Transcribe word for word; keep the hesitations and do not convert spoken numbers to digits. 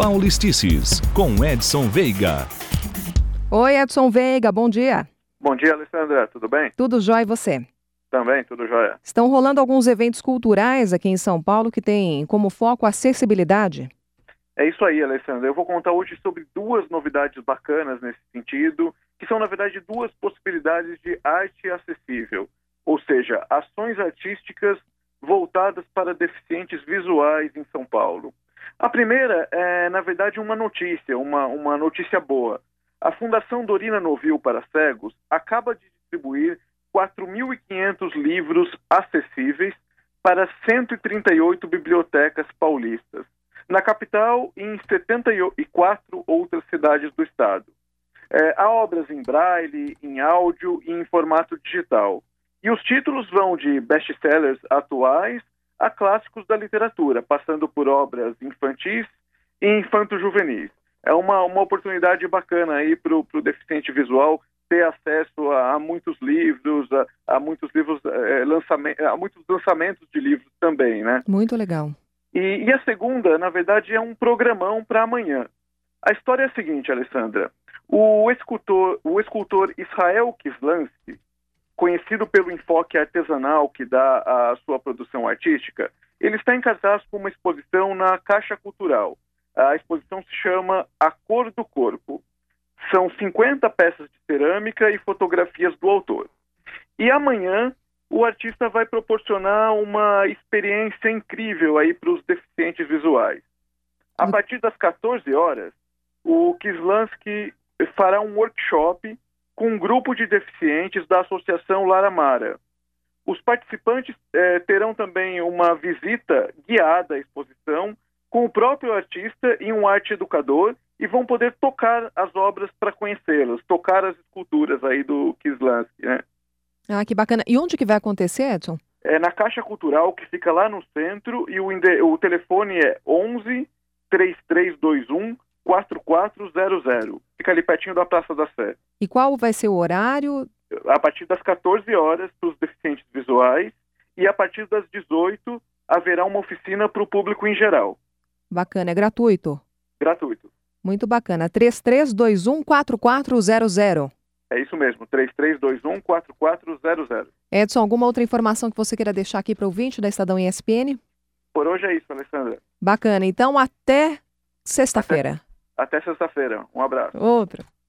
Paulistices, com Edson Veiga. Oi, Edson Veiga, bom dia. Bom dia, Alessandra, tudo bem? Tudo jóia e você? Também, tudo jóia. Estão rolando alguns eventos culturais aqui em São Paulo que têm como foco a acessibilidade? É isso aí, Alessandra. Eu vou contar hoje sobre duas novidades bacanas nesse sentido, que são, na verdade, duas possibilidades de arte acessível, ou seja, ações artísticas voltadas para deficientes visuais em São Paulo. A primeira é, na verdade, uma notícia, uma, uma notícia boa. A Fundação Dorina Novil para Cegos acaba de distribuir quatro mil e quinhentos livros acessíveis para cento e trinta e oito bibliotecas paulistas, na capital e em setenta e quatro outras cidades do estado. É, há obras em braille, em áudio e em formato digital. E os títulos vão de best-sellers atuais a clássicos da literatura, passando por obras infantis e infanto-juvenis. É uma, uma oportunidade bacana aí para o deficiente visual ter acesso a, a muitos livros, a, a muitos livros, é, lançamento, a muitos lançamentos de livros também, né? Muito legal. E, e a segunda, na verdade, é um programão para amanhã. A história é a seguinte, Alessandra. O escultor, o escultor Israel Kislansky, conhecido pelo enfoque artesanal que dá à sua produção artística, ele está em cartaz com uma exposição na Caixa Cultural. A exposição se chama A Cor do Corpo. São cinquenta peças de cerâmica e fotografias do autor. E amanhã o artista vai proporcionar uma experiência incrível aí para os deficientes visuais. A partir das quatorze horas, o Kislansky fará um workshop com um grupo de deficientes da Associação Lara Mara. Os participantes eh, terão também uma visita guiada à exposição com o próprio artista e um arte educador e vão poder tocar as obras para conhecê-las, tocar as esculturas aí do Kislansky, né? Ah, que bacana. E onde que vai acontecer, Edson? É na Caixa Cultural, que fica lá no centro, e o, o telefone é onze, três três dois um, quatro quatro zero zero. Fica ali pertinho da Praça da Sé. E qual vai ser o horário? A partir das quatorze horas para os deficientes visuais e a partir das dezoito haverá uma oficina para o público em geral. Bacana, é gratuito? Gratuito. Muito bacana. três três dois um, quatro quatro zero zero. É isso mesmo, três três dois um, quatro quatro zero zero. Edson, alguma outra informação que você queira deixar aqui para o ouvinte da Estadão E S P N? Por hoje é isso, Alessandra. Bacana, então até sexta-feira. Até, até sexta-feira. Um abraço. Outro.